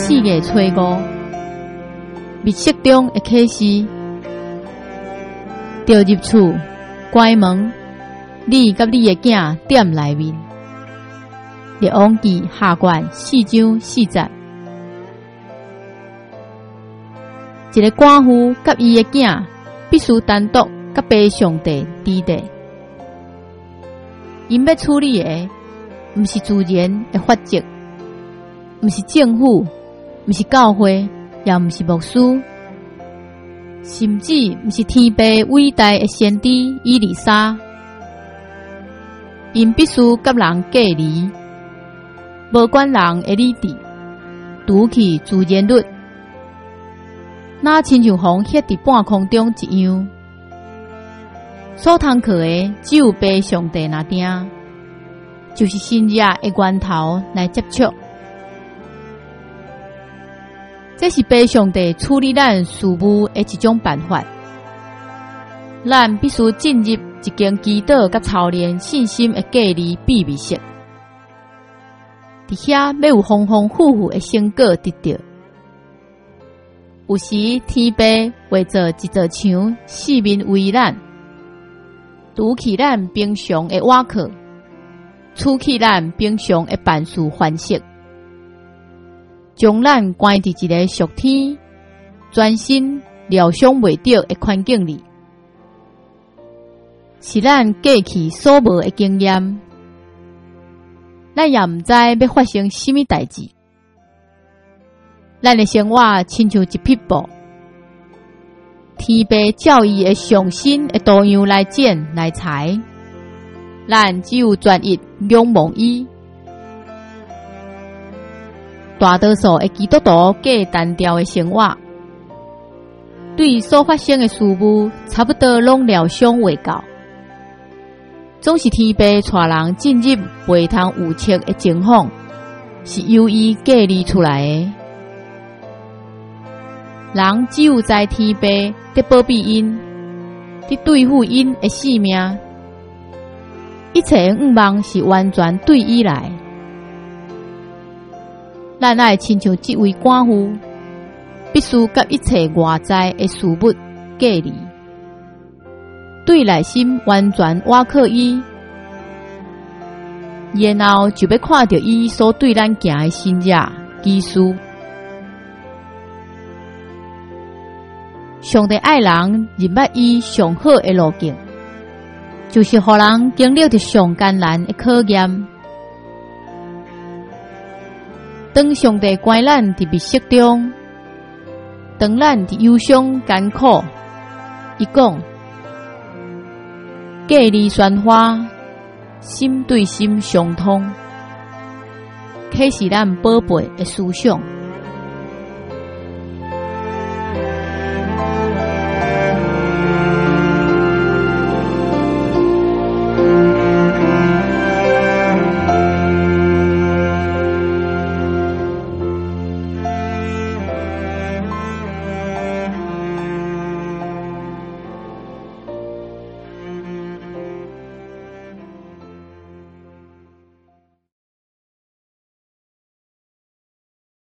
4月初5，密室中的启示，着入厝，关门，你甲你的囝踮内面。列王记下卷4章4节。一个寡妇甲伊的囝必须单独甲爸上帝伫地，因要处理的毋是自然的法则，毋是政府，毋是教会，也毋是牧师，甚至毋是天父伟大的先知以利沙。因必须甲人隔离，无管人的理智，拄去自然律，那亲像风歇伫半空中一样。所通靠的只有爸上帝那顶，就是新约的源头来接触。这是爸上帝处理咱事务的一种办法。咱必须进入一间祈祷甲操练信心的隔离秘密室，伫遐要有丰丰富富的成果得到。有时天父会做一座墙，四面围咱，拄起咱平常的瓦壳，除去咱平常的办事方式，将咱关伫一个属天、专心料想袂到的环境里，是咱过去所无的经验，咱也毋知要发生什么代志。咱的生活亲像一匹布，天父照伊的上新的图样来剪来裁，咱只有专一仰望伊。大多数的基督徒过单调的生活，对所发生的事物差不多拢料想袂到，总是天父带人进入袂通预测的情况，是由伊隔离出来的。人只有在天父得保庇因，得对付因的性命，一切愿望是完全对伊来。咱爱亲像这位寡妇，必须甲一切外在的事物隔离，对内心完全倚靠伊，然后就要看到伊所对咱行的新约基事。上帝爱人认捌伊上好的路径，就是互人经历着上艰难的考验。当上帝关咱伫密室中，当咱伫忧伤艰苦，伊讲：隔离宣化，心对心相通，启示咱宝贝的思想。